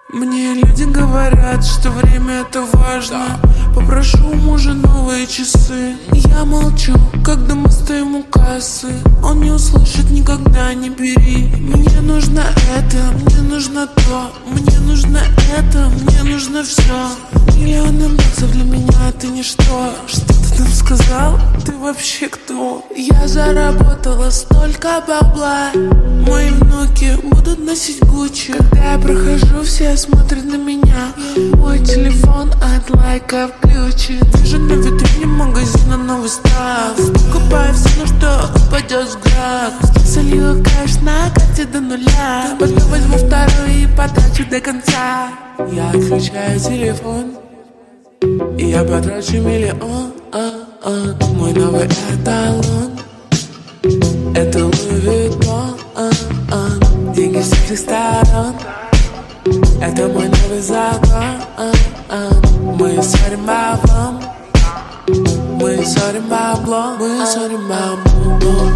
Мне люди говорят, что время это важно. Попрошу у мужа новые часы. Я молчу, когда мы стоим у кассы. Он не услышит никогда, не бери. Мне нужно это, мне нужно то. Мне нужно это, мне нужно все. Миллионы баксов для меня это ничто. Что ты там сказал? Ты вообще кто? Я заработала столько бабла. Мои внуки будут носить Гуччи. Когда я прохожу, все смотрят на меня. Мой телефон от лайка включен. Вижу на витрине магазина новый став. Покупаю все, на что упадет взгляд. Солила кэш на карте до нуля. Потом возьму вторую и потрачу до конца. Я отключаю телефон и я потрачу миллион. Мой новый эталон — это Луи Виттон. Деньги с всех сторон — это мой новый закон. Мы ссорим баблом, мы ссорим баблом, мы ссорим баблом.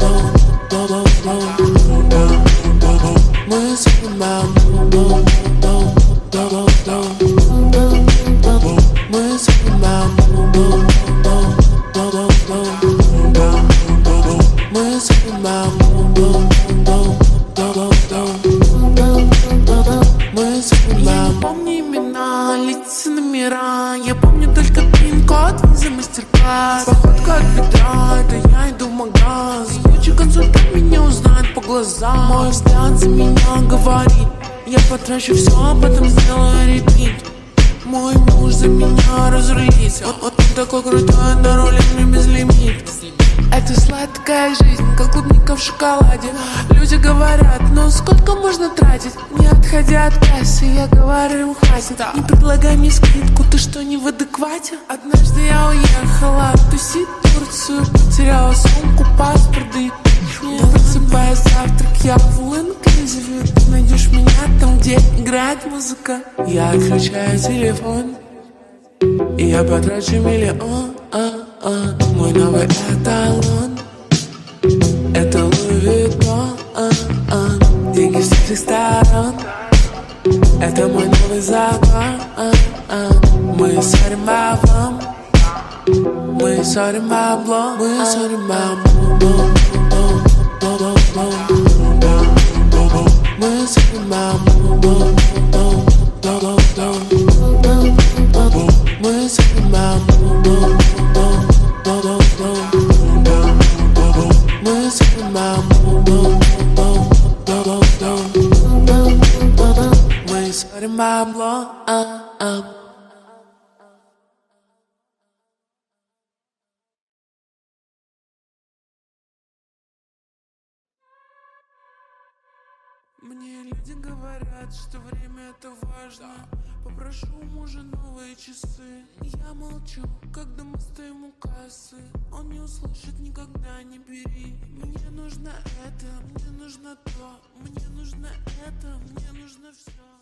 Мы ссорим баблом. Мы ссорим баблом. Мы ссорим баблом. Мы ссорим баблом. Я не помню имена, лица, номера. Я помню только пин-код, виза, мастер-класс. Походка от бедра, это я иду в магаз. Лучший консультант меня узнает по глазам. Мой взгляд за меня говорит: я потрачу все, а потом сделаю репит. Мой муж за меня разрулится. Он такой крутой, на руле мне безлимит. Это сладкая жизнь, как клубника в шоколаде. Люди говорят: ну сколько можно тратить? Не отходя от кассы, я говорю им: хватит. Не предлагай мне скидку, ты что, не в адеквате? Однажды я уехала тусить в Турцию. Потеряла сумку, паспорт, да и просыпаясь завтрак, я в all-inclusive. Ты найдешь меня там, где играет музыка. Я отключаю телефон и я потрачу миллион. Мой новый эталон — это Луи Виттон. Деньги с всех сторон — это мой новый закон. Мы ссорим баблом, мы ссорим баблом, мы ссорим баблом. Мы ссорим баблом. Мы ссорим баблом. Мы ссорим баблом. Мы ссорим баблом. Мне люди говорят, что время это важно. Попрошу у мужа новые часы. Я молчу, когда мы стоим у кассы. Он не услышит никогда, не бери. Мне нужно это, мне нужно то. Мне нужно это, мне нужно все.